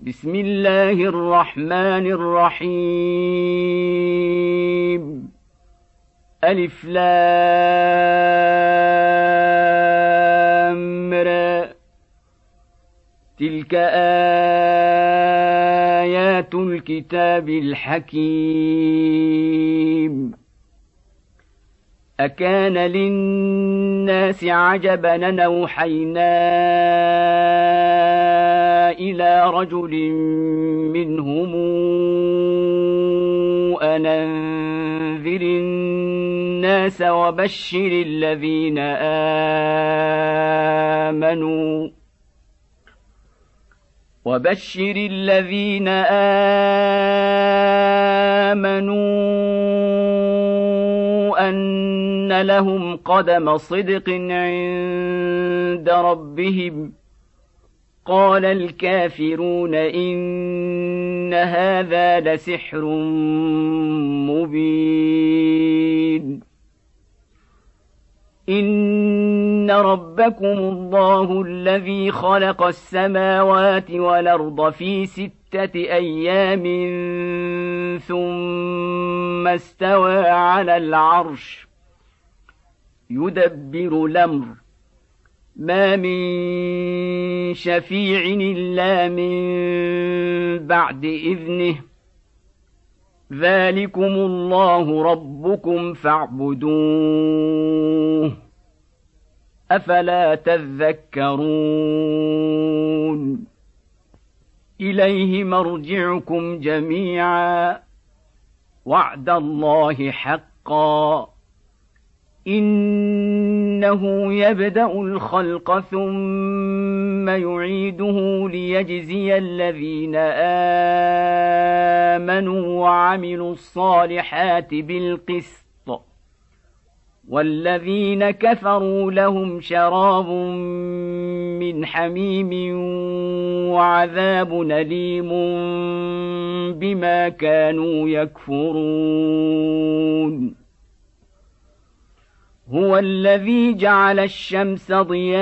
بسم الله الرحمن الرحيم ألف لام را تلك آيات الكتاب الحكيم أكان للناس عجبا أن أوحينا إلى رجل منهم أن أنذر الناس وبشر الذين آمنوا أن لهم قدم صدق عند ربهم. قال الكافرون إن هذا لسحر مبين. إن ربكم الله الذي خلق السماوات والأرض في 6 أيام ثم استوى على العرش يدبر الأمر ما من شفيع إلا من بعد إذنه ذلكم الله ربكم فاعبدوه أفلا تذكرون. إليه مرجعكم جميعا وعد الله حقا إنه يبدأ الخلق ثم يعيده ليجزي الذين آمنوا وعملوا الصالحات بالقسط والذين كفروا لهم شراب من حميم وعذاب أليم بما كانوا يكفرون. هو الذي جعل الشمس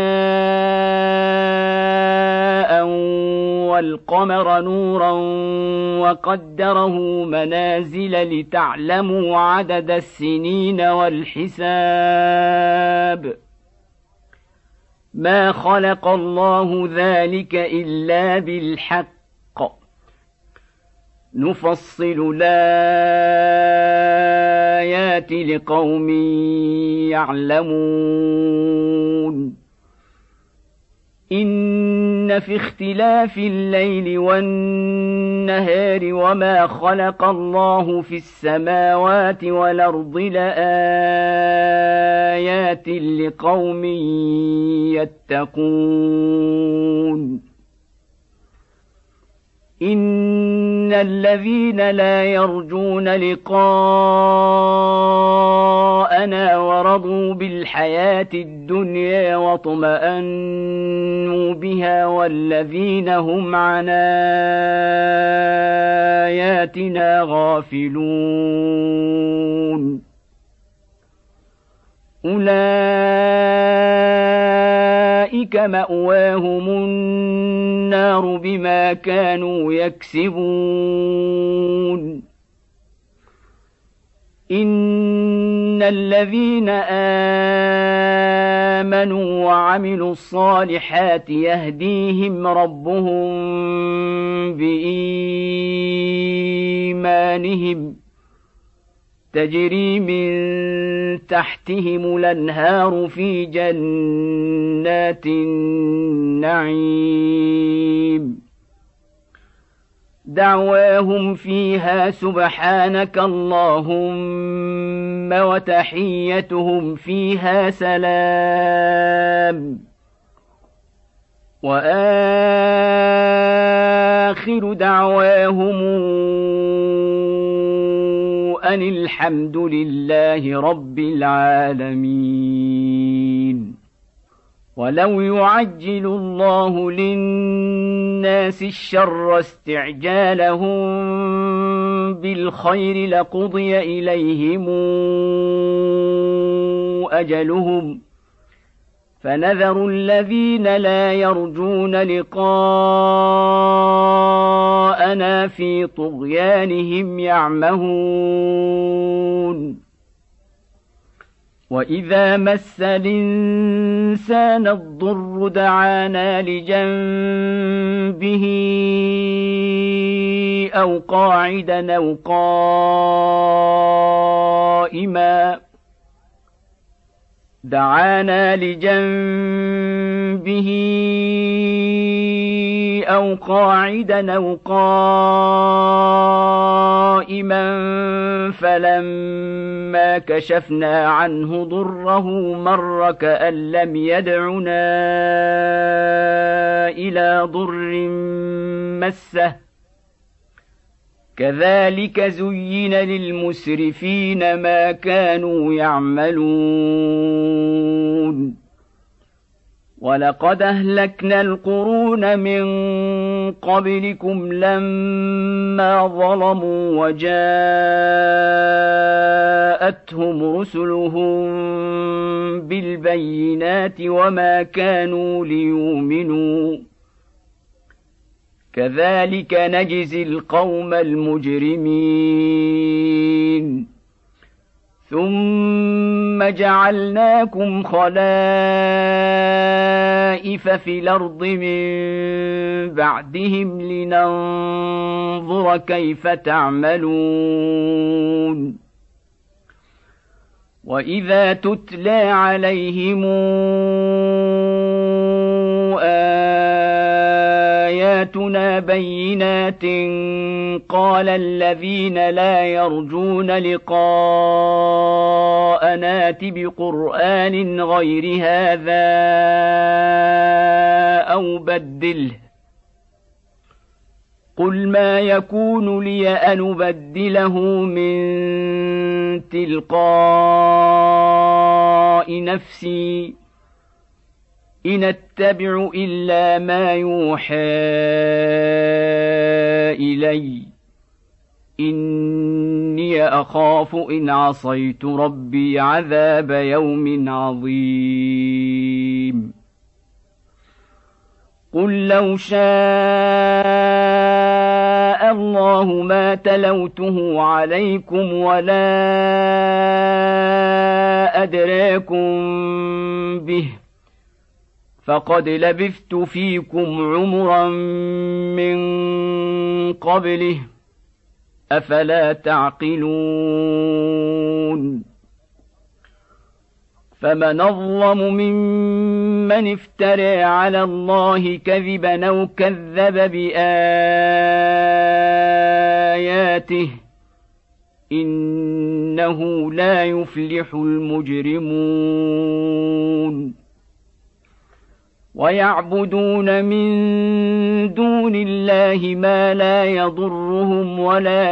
ضياء والقمر نورا وقدره منازل لتعلموا عدد السنين والحساب. ما خلق الله ذلك إلا بالحق نفصل الآيات لقوم يعلمون. إن في اختلاف الليل والنهار وما خلق الله في السماوات والأرض لآيات لقوم يتقون. إن الذين لا يرجون لقاءنا ورضوا بالحياة الدنيا واطمأنوا بها والذين هم عن آياتنا غافلون أولئك مأواهم النار بما كانوا يكسبون. إن الذين آمنوا وعملوا الصالحات يهديهم ربهم بإيمانهم تجري من تحتهم الأنهار في جنات النعيم دعواهم فيها سبحانك اللهم وتحيتهم فيها سلام وآخر دعواهم أن الحمد لله رب العالمين. ولو يعجل الله للناس الشر استعجالهم بالخير لقضي إليهم أجلهم فنذر الذين لا يرجون لقاء أبناءنا في طغيانهم يعمهون وإذا مس الإنسان الضر دعانا لجنبه أو قاعدا أو قائما فلما كشفنا عنه ضره مر كأن لم يدعنا إلى ضر مسه كذلك زين للمسرفين ما كانوا يعملون ولقد أهلكنا القرون من قبلكم لما ظلموا وجاءتهم رسلهم بالبينات وما كانوا ليؤمنوا كذلك نجزي القوم المجرمين ثم جعلناكم خلائف في الأرض من بعدهم لننظر كيف تعملون وإذا تتلى عليهم آياتنا بينات قال الذين لا يرجون لقاءنا ائت بقرآن غير هذا أو بدله قل ما يكون لي أن أبدله من تلقاء نفسي إن أتبع إلا ما يوحى إلي إني أخاف إن عصيت ربي عذاب يوم عظيم قل لو شاء الله ما تلوته عليكم ولا أدراكم به فقد لبثت فيكم عمرا من قبله أفلا تعقلون فمن أظلم ممن افترى على الله كذبا أو كذب بآياته إنه لا يفلح المجرمون ويعبدون من دون الله ما لا يضرهم ولا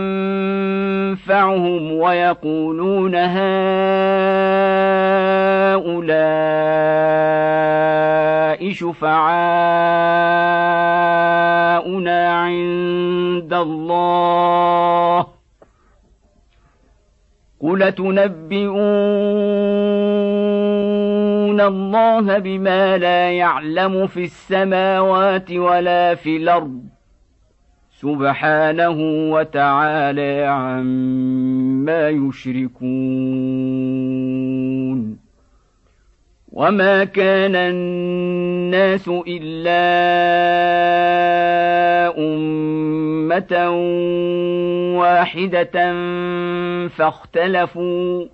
ينفعهم ويقولون هؤلاء شفعاؤنا عند الله قل تنبئون الله بما لا يعلم في السماوات ولا في الأرض سبحانه وتعالى عما يشركون وما كان الناس إلا أمة واحدة فاختلفوا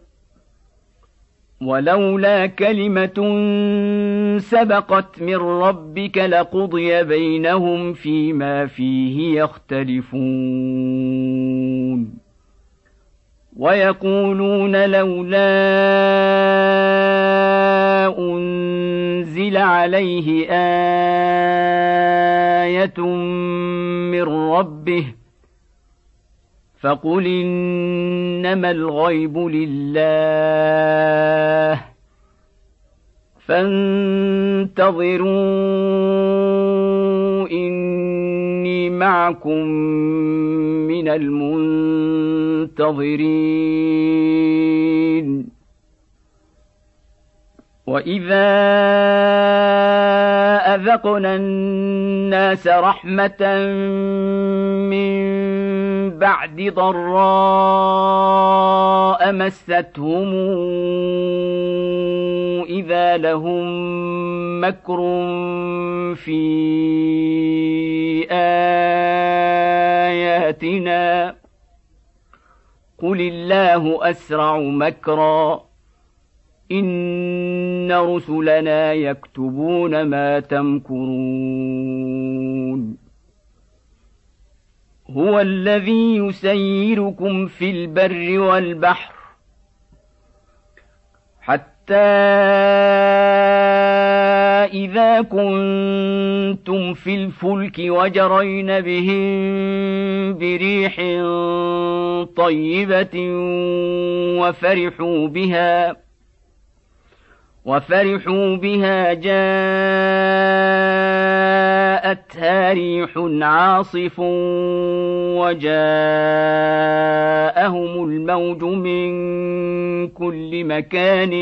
ولولا كلمة سبقت من ربك لقضي بينهم فيما فيه يختلفون ويقولون لولا أنزل عليه آية من ربه فقل إنما الغيب لله فانتظروا إني معكم من المنتظرين وإذا أذقنا الناس رحمة من بعد ضراء مستهم إذا لهم مكر في آياتنا قل الله أسرع مكرا إن رسلنا يكتبون ما تمكرون هو الذي يسيركم في البر والبحر حتى إذا كنتم في الفلك وجرين بهم بريح طيبة وفرحوا بها جاءتها ريح عاصف وجاءهم الموج من كل مكان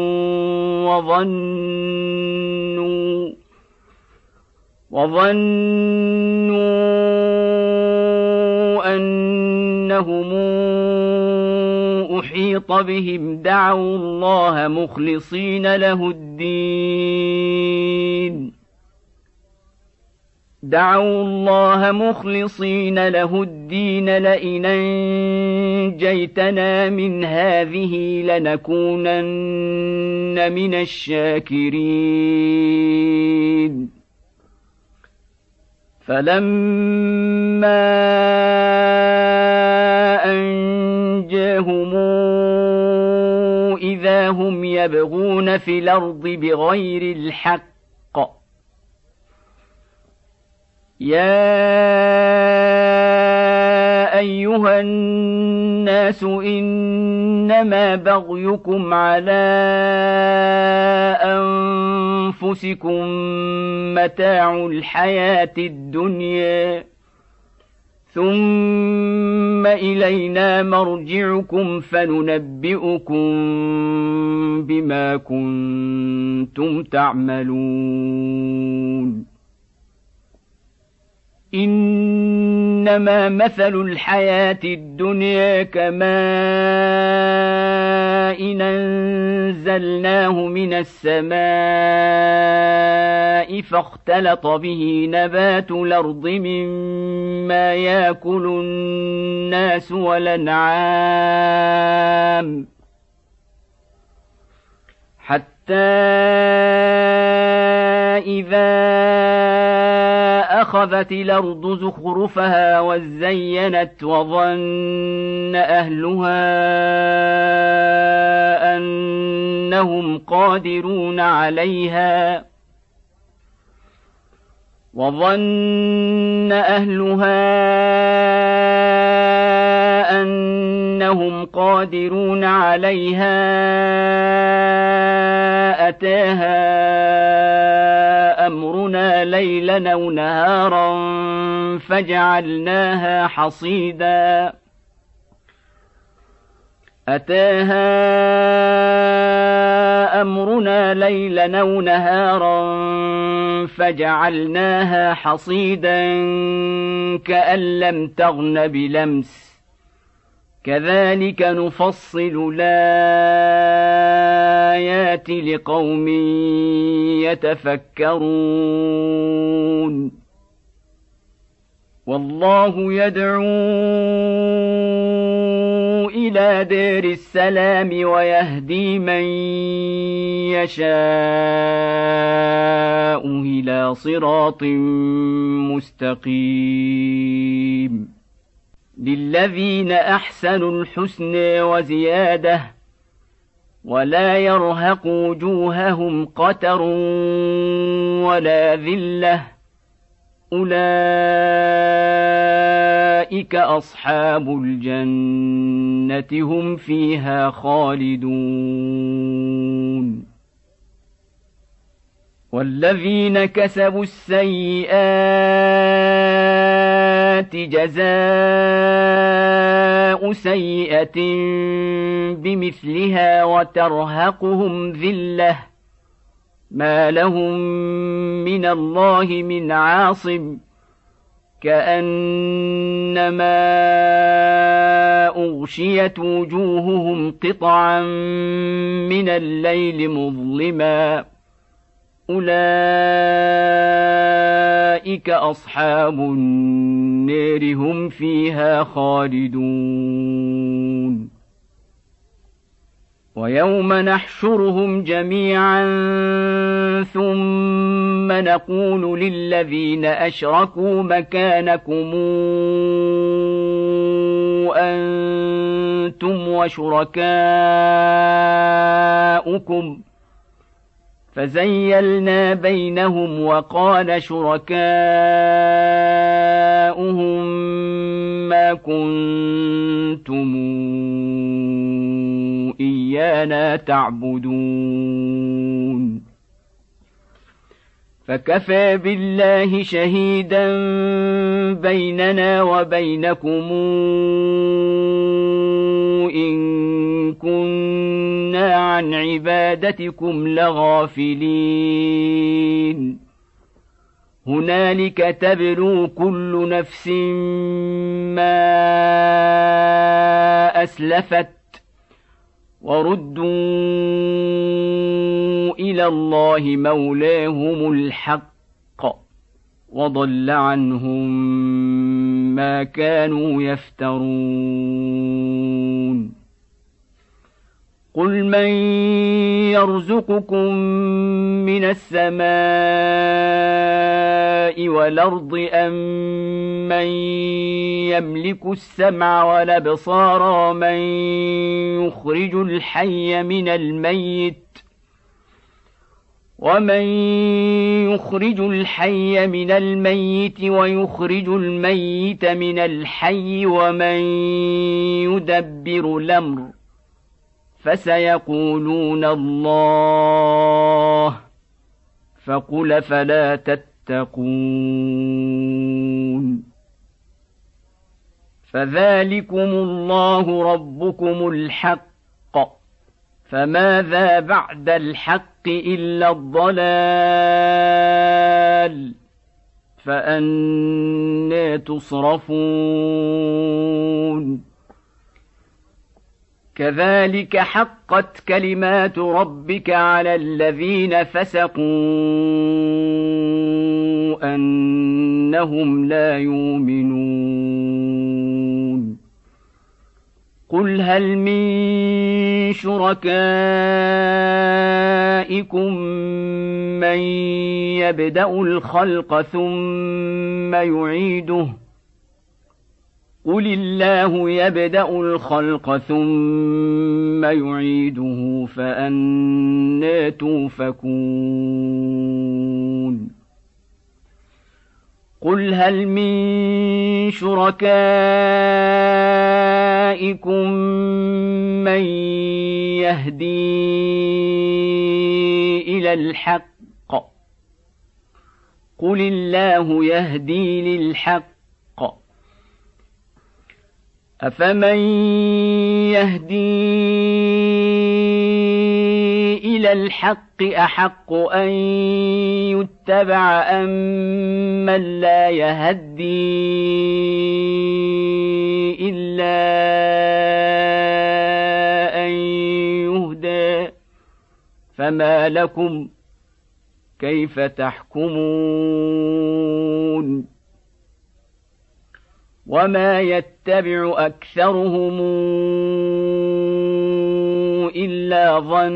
وظنوا أنهم أحيط بهم دعوا الله مخلصين له الدين لئن أنجيتنا من هذه لنكونن من الشاكرين فلما أنجاهم إذا هم يبغون في الأرض بغير الحق يا أيها الناس إنما بغيكم على أنفسكم متاع الحياة الدنيا ثم إلينا مرجعكم فننبئكم بما كنتم تعملون إنما مثل الحياة الدنيا كماء أنزلناه من السماء فاختلط به نبات الأرض مما يأكل الناس والأنعام حتى إذا أخذت الأرض زخرفها وزينت وظن أهلها أنهم قادرون عليها أتاها أمرنا ليلا أو نهارا فجعلناها حصيدا كأن لم تغن بلمس كذلك نفصل الآيات لقوم يتفكرون والله يدعو إلى دار السلام ويهدي من يشاء إلى صراط مستقيم للذين أحسنوا الحسنى وزيادة ولا يرهق وجوههم قتر ولا ذلة أولئك أصحاب الجنة هم فيها خالدون والذين كسبوا السيئات جزاء سيئة بمثلها وترهقهم ذلة ما لهم من الله من عاصم كأنما أغشيت وجوههم قطعا من الليل مظلما أولئك أصحاب النار هم فيها خالدون ويوم نحشرهم جميعا ثم نقول للذين أشركوا مكانكم أنتم وشركاؤكم فزيلنا بينهم وقال شركاؤهم ما كنتم إيانا تعبدون فكفى بالله شهيدا بيننا وبينكم إن كنا عن عبادتكم لغافلين هنالك تبلو كل نفس ما أسلفت وردوا إلى الله مولاهم الحق وضل عنهم ما كانوا يفترون قل من يرزقكم من السماء والأرض أم من يملك السمع والأبصار ومن يخرج الحي من الميت ويخرج الميت من الحي ومن يدبر الأمر فسيقولون الله فقل فلا تتقون فذلكم الله ربكم الحق فماذا بعد الحق إلا الضلال فأنى تصرفون كذلك حقت كلمات ربك على الذين فسقوا أنهم لا يؤمنون قل هل من شركائكم من يبدأ الخلق ثم يعيده قل الله يبدأ الخلق ثم يعيده فأنى توفكون قل هل من شركائكم من يهدي إلى الحق قل الله يهدي للحق أفمن يهدي إلى الحق أحق أن يتبع أم من لا يهدي إلا أن يهدى فما لكم كيف تحكمون وما يتبع أكثرهم إلا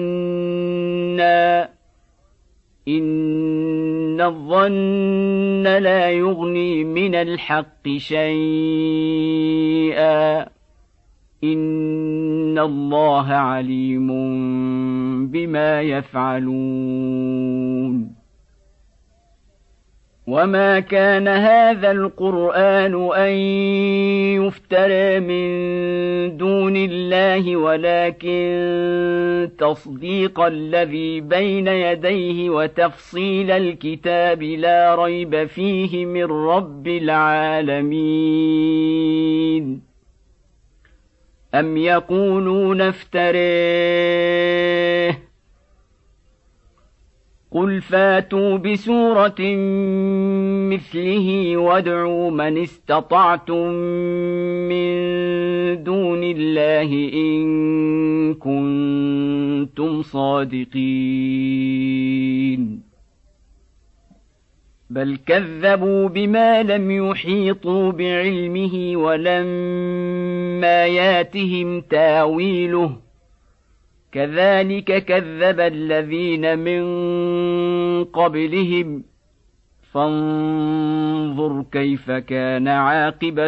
ظنا إن الظن لا يغني من الحق شيئا إن الله عليم بما يفعلون وما كان هذا القرآن أن يفترى من دون الله ولكن تصديق الذي بين يديه وتفصيل الكتاب لا ريب فيه من رب العالمين أم يقولون افتريه قل فاتوا بسورة مثله وادعوا من استطعتم من دون الله إن كنتم صادقين بل كذبوا بما لم يحيطوا بعلمه ولما ياتهم تاويله كذلك كذب الذين من قبلهم فانظر كيف كان عاقبة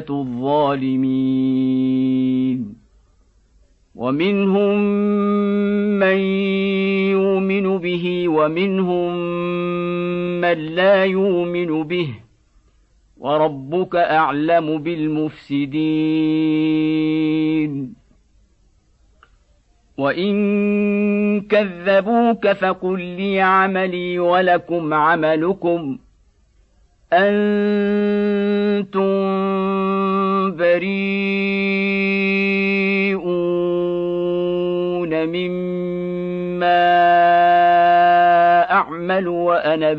الظالمين ومنهم من يؤمن به ومنهم من لا يؤمن به وربك أعلم بالمفسدين وإن كذبوك فقل لي عملي ولكم عملكم أنتم بريئون مما أعمل وأنا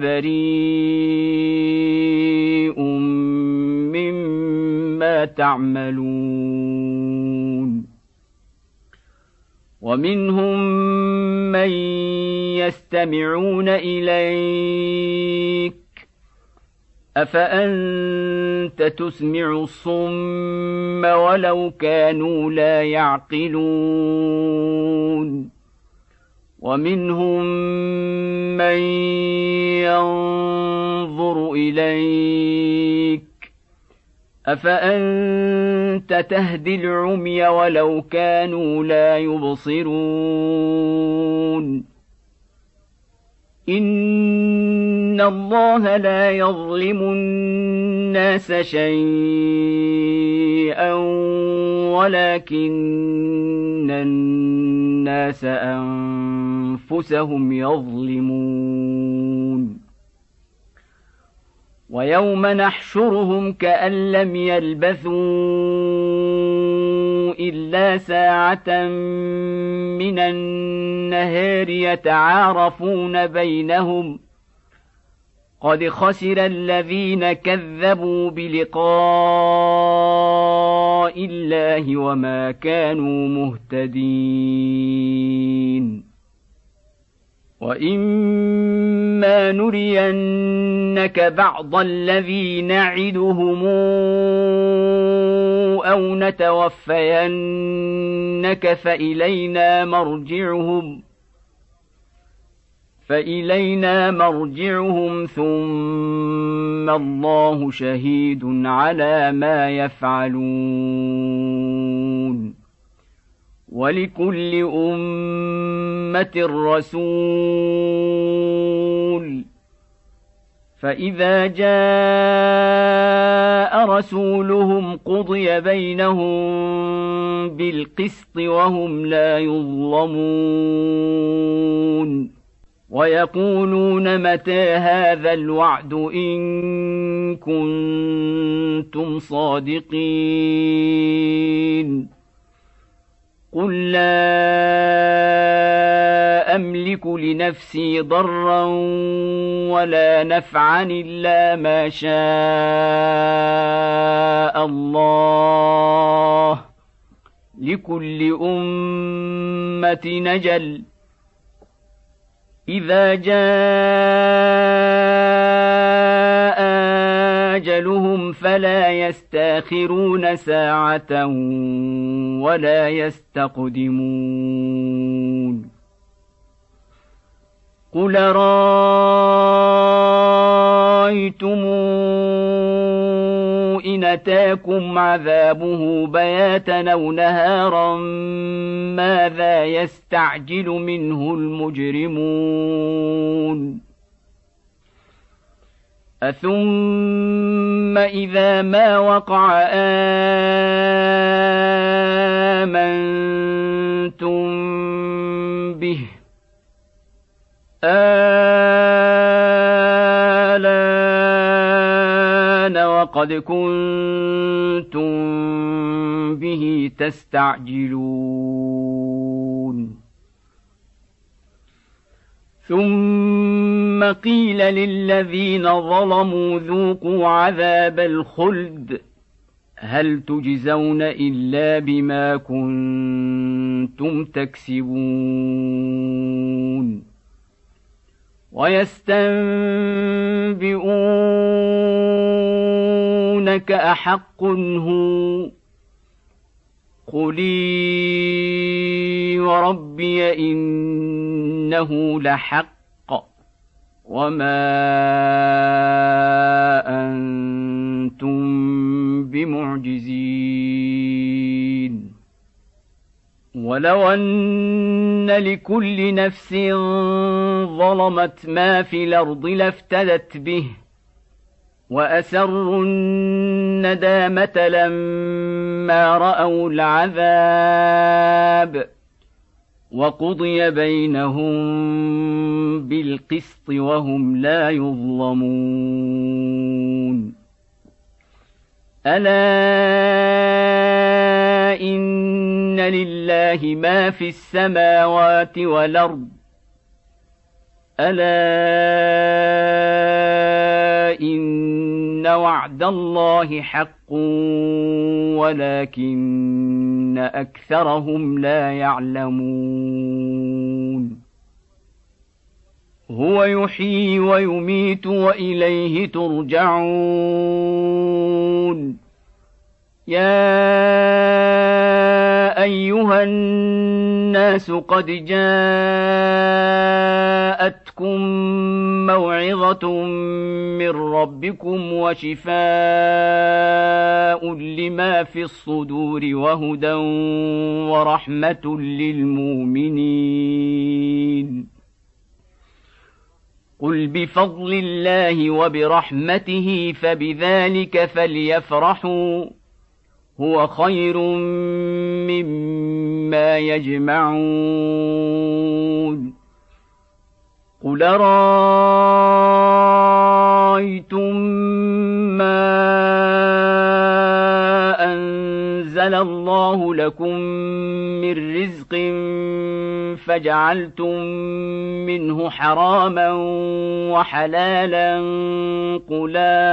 بريء مما تعملون ومنهم من يستمعون إليك أفأنت تسمع الصم ولو كانوا لا يعقلون ومنهم من ينظر إليك أفأنت تهدي العمي ولو كانوا لا يبصرون إن الله لا يظلم الناس شيئا ولكن الناس أنفسهم يظلمون ويوم نحشرهم كأن لم يلبثوا إلا ساعة من النهار يتعارفون بينهم قد خسر الذين كذبوا بلقاء الله وما كانوا مهتدين وإما نرينك بعض الذي نعدهم أو نتوفينك فإلينا مرجعهم ثم الله شهيد على ما يفعلون ولكل أمة رسول فإذا جاء رسولهم قضي بينهم بالقسط وهم لا يظلمون ويقولون متى هذا الوعد إن كنتم صادقين قل لا أملك لنفسي ضرا ولا نفعا إلا ما شاء الله لكل أمة نجل إذا جاء أجلهم فلا يستأخرون ساعة ولا يستقدمون قل رأيتم إن أتاكم عذابه بياتا أو نهارا ماذا يستعجل منه المجرمون أثم إذا ما وقع آمنتم به آلان وقد كنتم به تستعجلون ثم وقيل للذين ظلموا ذوقوا عذاب الخلد هل تجزون إلا بما كنتم تكسبون ويستنبئونك أحق هو قل وربي إنه لحق وما أنتم بمعجزين ولو أن لكل نفس ظلمت ما في الأرض لافتدت به وأسروا الندامة لما رأوا العذاب وقضي بينهم بالقسط وهم لا يظلمون ألا إن لله ما في السماوات والأرض ألا إن وعد الله حق ولكن أكثرهم لا يعلمون هو يحيي ويميت وإليه ترجعون يا أيها الناس قد جاءتكم موعظة من ربكم وشفاء لما في الصدور وهدى ورحمة للمؤمنين قل بفضل الله وبرحمته فبذلك فليفرحوا هو خير مما يجمعون قل رأيتم ما أنزل الله لكم من رزق فجعلتم منه حراما وحلالا قل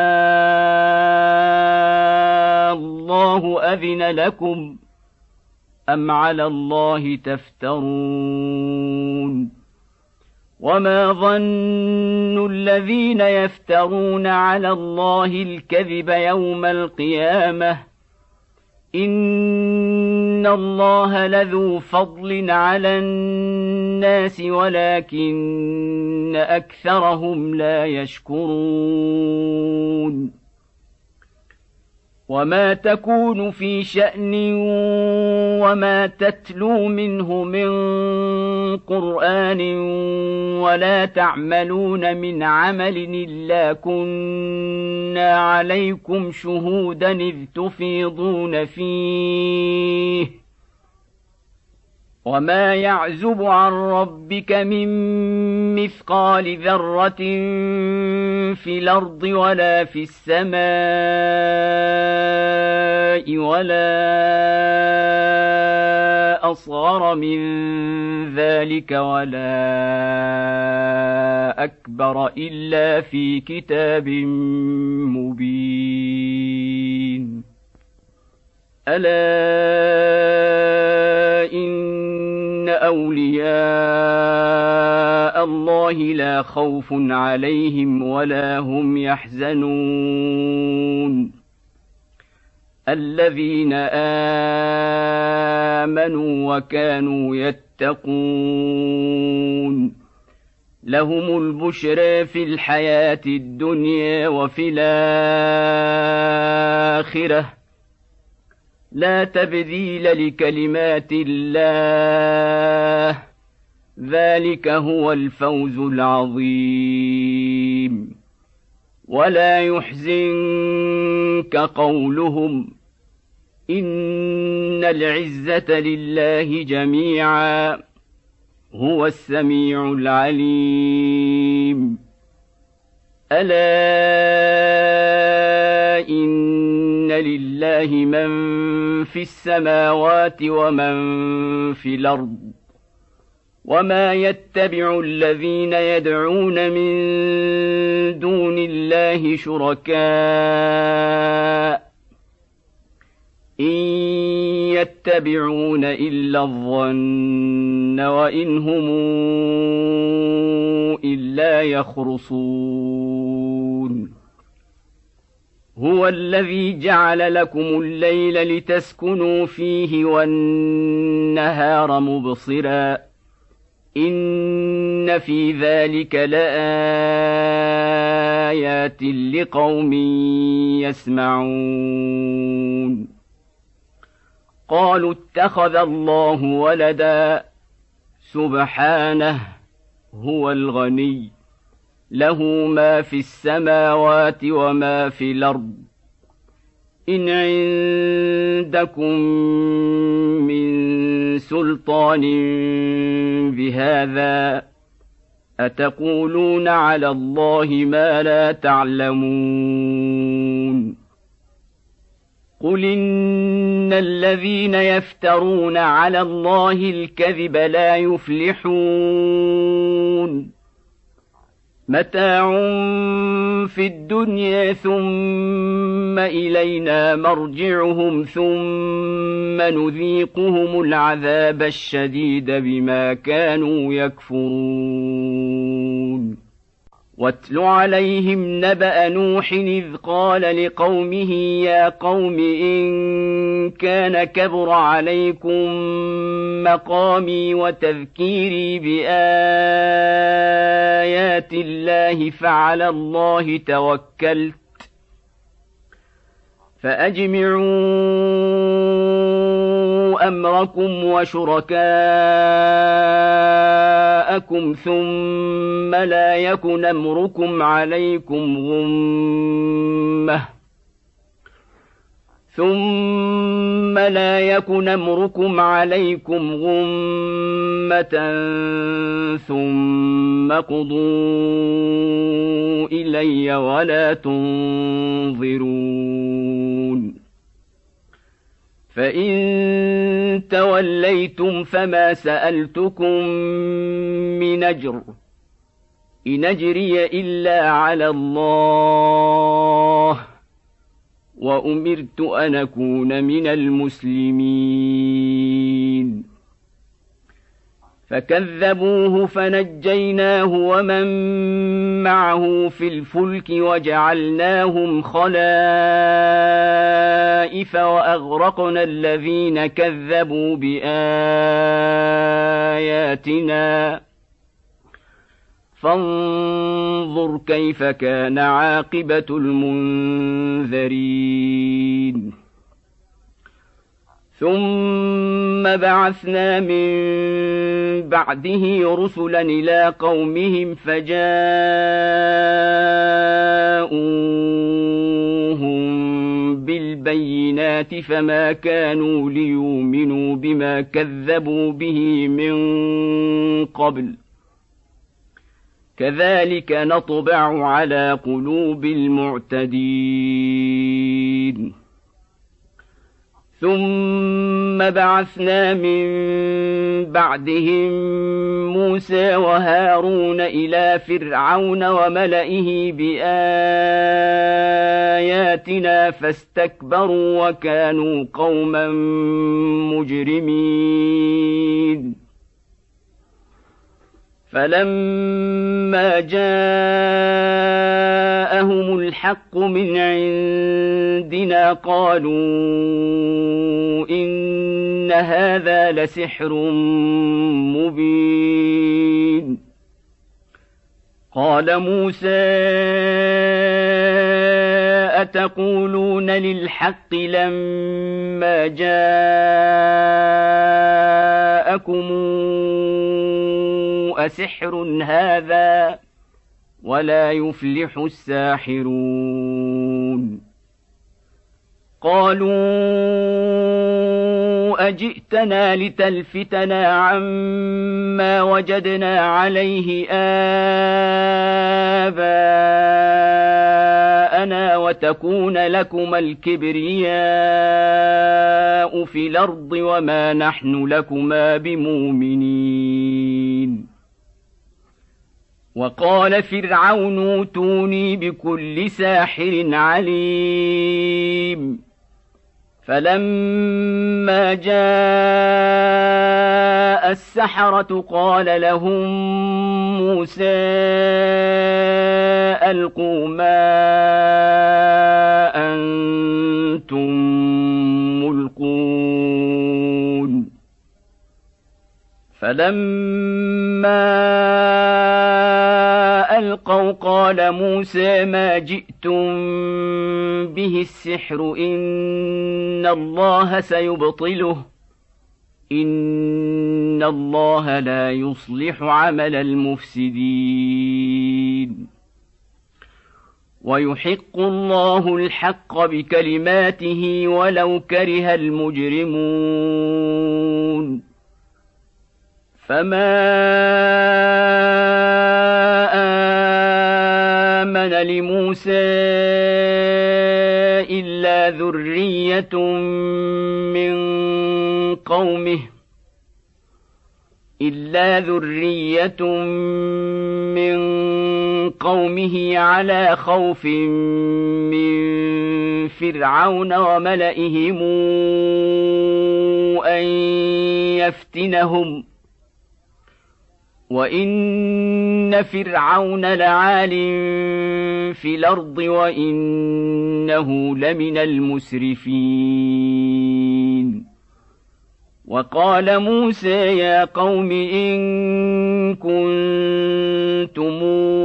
الله أذن لكم أم على الله تفترون وما ظن الذين يفترون على الله الكذب يوم القيامة إن الله لذو فضل على الناس ولكن أكثرهم لا يشكرون وما تكون في شأن وما تتلو منه من قرآن ولا تعملون من عمل إلا كنا عليكم شهودا إذ تفيضون فيه وما يعزب عن ربك من مثقال ذرة في الأرض ولا في السماء ولا أصغر من ذلك ولا أكبر إلا في كتاب مبين ألا إن أولياء الله لا خوف عليهم ولا هم يحزنون الذين آمنوا وكانوا يتقون لهم البشرى في الحياة الدنيا وفي الآخرة لا تبديل لكلمات الله ذلك هو الفوز العظيم ولا يحزنك قولهم إن العزة لله جميعا هو السميع العليم ألا إن لله من في السماوات ومن في الأرض وما يتبع الذين يدعون من دون الله شركاء إن يتبعون إلا الظن وإن هم إلا يخرصون هو الذي جعل لكم الليل لتسكنوا فيه والنهار مبصرا إن في ذلك لآيات لقوم يسمعون قالوا اتخذ الله ولدا سبحانه هو الغني له ما في السماوات وما في الأرض إن عندكم من سلطان بهذا أتقولون على الله ما لا تعلمون قل إن الذين يفترون على الله الكذب لا يفلحون متاع في الدنيا ثم إلينا مرجعهم ثم نذيقهم العذاب الشديد بما كانوا يكفرون واتل عليهم نبأ نوح إذ قال لقومه يا قوم إن كان كبر عليكم مقامي وتذكيري بآيات الله فعلى الله توكلت فأجمعوا أمركم وشركاءكم ثم لا يكن أمركم عليكم غمة ثم قضوا إلي ولا تنظرون فإن توليتم فما سألتكم من أجر إن أجري إلا على الله وأمرت أن أكون من المسلمين فكذبوه فنجيناه ومن معه في الفلك وجعلناهم خلائف وأغرقنا الذين كذبوا بآياتنا فانظر كيف كان عاقبة المنذرين ثم بعثنا من بعده رسلا إلى قومهم فجاءوهم بالبينات فما كانوا ليؤمنوا بما كذبوا به من قبل كذلك نطبع على قلوب المعتدين ثم بعثنا من بعدهم موسى وهارون إلى فرعون وملئه بآياتنا فاستكبروا وكانوا قوما مجرمين فلما جاءهم الحق من عندنا قالوا إن هذا لسحر مبين قال موسى أتقولون للحق لما جاءكم أسحر هذا ولا يفلح الساحرون قالوا أجئتنا لتلفتنا عما وجدنا عليه آباءنا وتكون لكما الكبرياء في الأرض وما نحن لكما بمؤمنين وقال فرعون اوتوني بكل ساحر عليم فلما جاء السحرة قال لهم موسى ألقوا ما أنتم ملقون فلما ألقوا قال موسى ما جئتم به السحر إن الله سيبطله إن الله لا يصلح عمل المفسدين ويحق الله الحق بكلماته ولو كره المجرمون فما آمن لموسى إلا ذرية من قومه على خوف من فرعون وملئهم أن يفتنهم وإن فرعون لعال في الأرض وإنه لمن المسرفين وقال موسى يا قوم إن كنتم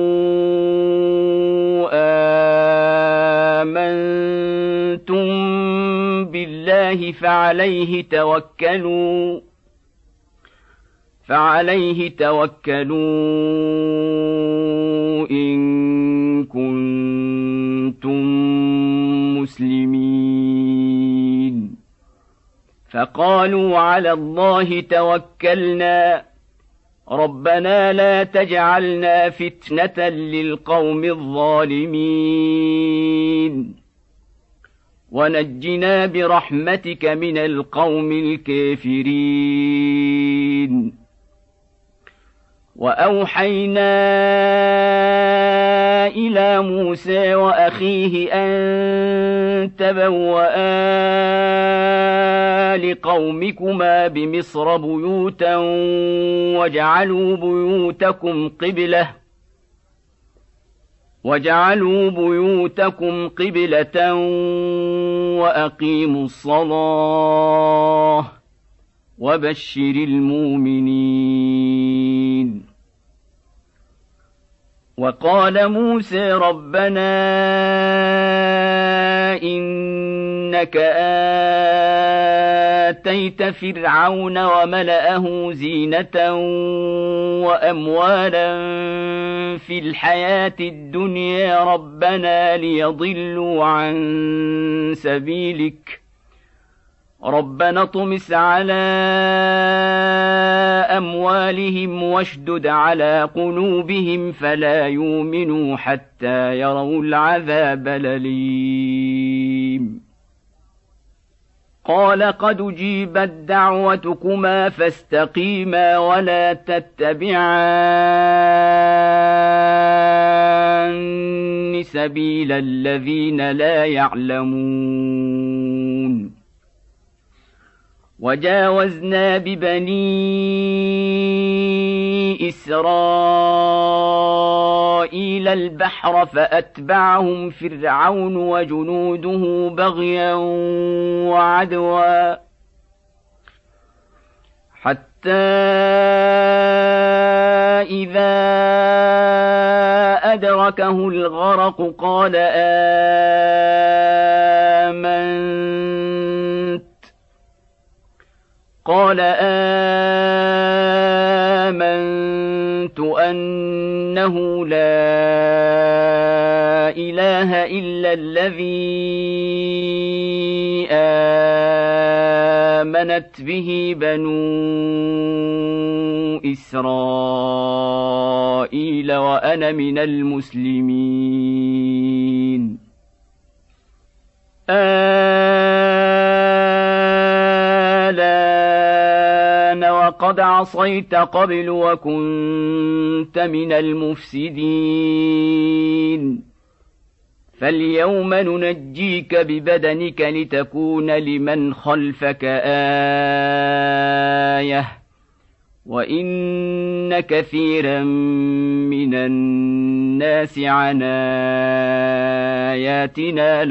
آمنتم بالله فعليه توكلوا إن كنتم مسلمين فقالوا على الله توكلنا ربنا لا تجعلنا فتنة للقوم الظالمين ونجنا برحمتك من القوم الكافرين وأوحينا إلى موسى وأخيه أن تبوأ لقومكما بمصر بيوتا وجعلوا بيوتكم قبلة وأقيموا الصلاة وبشر المؤمنين وقال موسى ربنا إنك آتيت فرعون وملأه زينة وأموالا في الحياة الدنيا ربنا ليضلوا عن سبيلك ربنا اطمس على أموالهم واشدد على قلوبهم فلا يؤمنوا حتى يروا العذاب الأليم قال قد أجيبت دعوتكما فاستقيما ولا تتبعان سبيل الذين لا يعلمون وجاوزنا ببني إسرائيل البحر فأتبعهم فرعون وجنوده بغيا وعدوا حتى إذا أدركه الغرق قال آمنت أنه لا إله إلا الذي آمنت به بنو إسرائيل وأنا من المسلمين وقد عصيت قبل وكنت من المفسدين فاليوم ننجيك ببدنك لتكون لمن خلفك آية وإن كثيرا من الناس عن آياتنا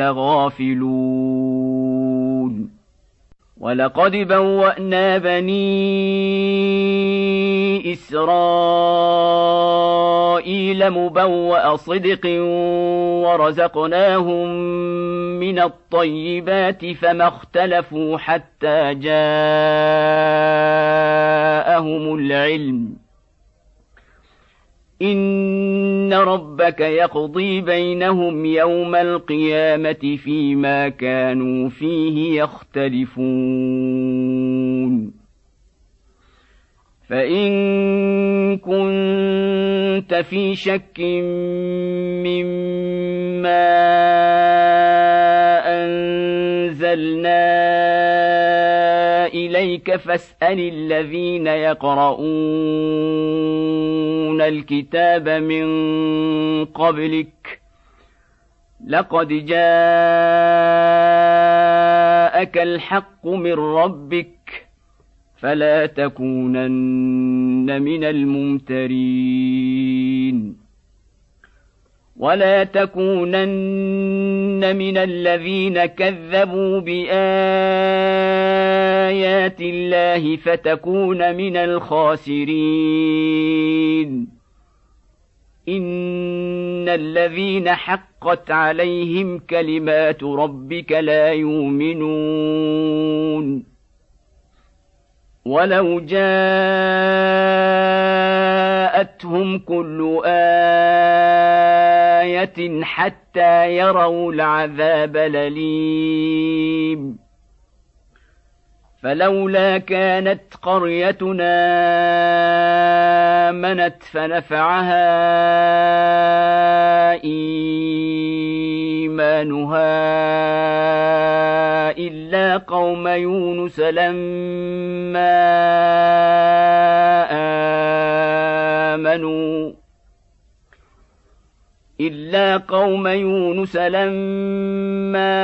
لغافلون ولقد بوأنا بني إسرائيل مبوأ صدق ورزقناهم من الطيبات فما اختلفوا حتى جاءهم العلم إن ربك يقضي بينهم يوم القيامة فيما كانوا فيه يختلفون فإن كنت في شك مما أنزلنا إليك فاسأل الذين يقرؤون الكتاب من قبلك لقد جاءك الحق من ربك فلا تكونن من الممترين ولا تكونن من الذين كذبوا بآيات الله فتكون من الخاسرين إن الذين حقت عليهم كلمات ربك لا يؤمنون ولو جاءتهم كل آية حتى يروا العذاب الأليم فلولا كانت قريتنا آمنت فنفعها إيمانها إلا قوم يونس لما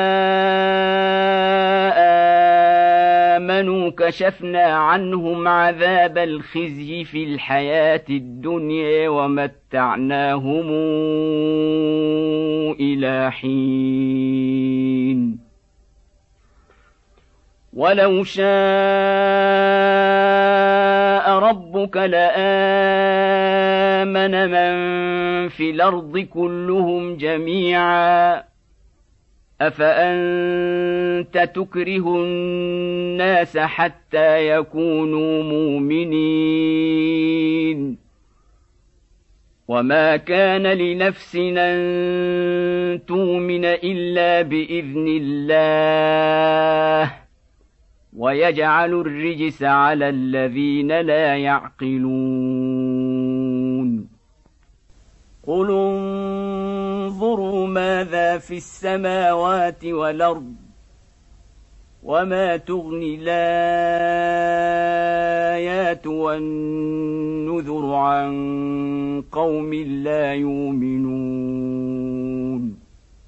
آمنوا كشفنا عنهم عذاب الخزي في الحياة الدنيا ومتعناهم إلى حين ولو شاء ربك لآمن من في الأرض كلهم جميعا أفأنت تكره الناس حتى يكونوا مؤمنين وما كان لنفس أن تؤمن إلا بإذن الله ويجعل الرجس على الذين لا يعقلون قل انظروا ماذا في السماوات والأرض وما تغني الآيات والنذر عن قوم لا يؤمنون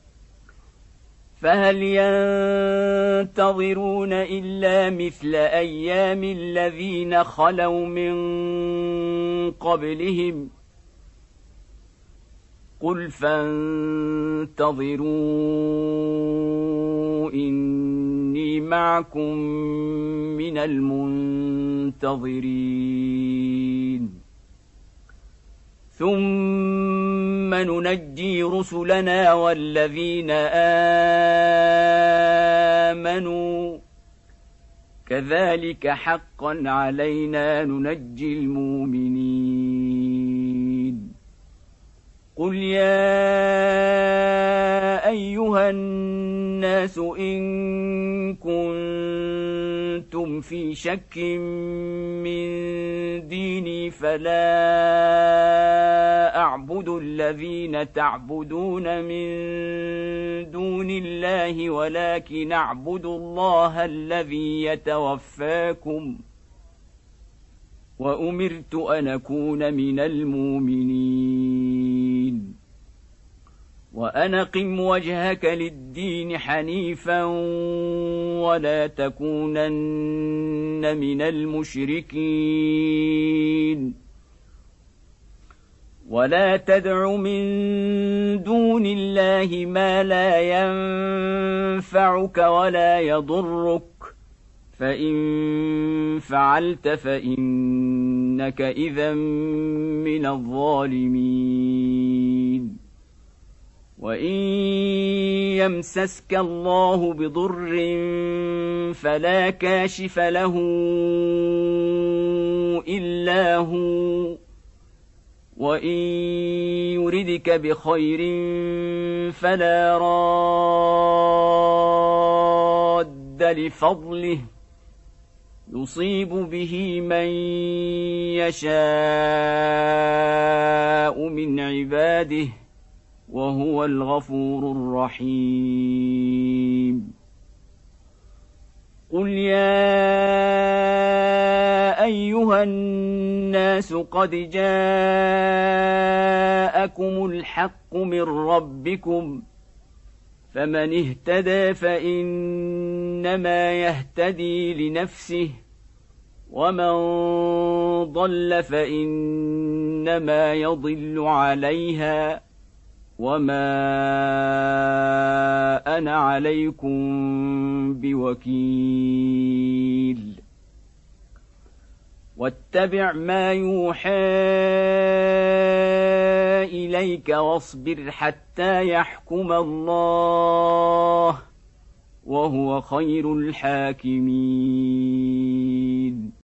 فهل ينتظرون إلا مثل أيام الذين خلوا من قبلهم قل فانتظروا إني معكم من المنتظرين ثم ننجي رسلنا والذين آمنوا كذلك حقا علينا ننجي المؤمنين قل يا أيها الناس إن كنتم في شك من ديني فلا أعبد الذين تعبدون من دون الله ولكن أعبد الله الذي يتوفاكم وأمرت أن أكون من المؤمنين وأن أقم وجهك للدين حنيفا ولا تكونن من المشركين ولا تدع من دون الله ما لا ينفعك ولا يضرك فإن فعلت فإنك إذا من الظالمين وإن يمسسك الله بضر فلا كاشف له إلا هو وإن يردك بخير فلا راد لفضله يصيب به من يشاء من عباده وهو الغفور الرحيم قل يا أيها الناس قد جاءكم الحق من ربكم فمن اهتدى فإنما يهتدي لنفسه ومن ضل فإنما يضل عليها وما أنا عليكم بوكيل واتبع ما يوحى إليك واصبر حتى يحكم الله وهو خير الحاكمين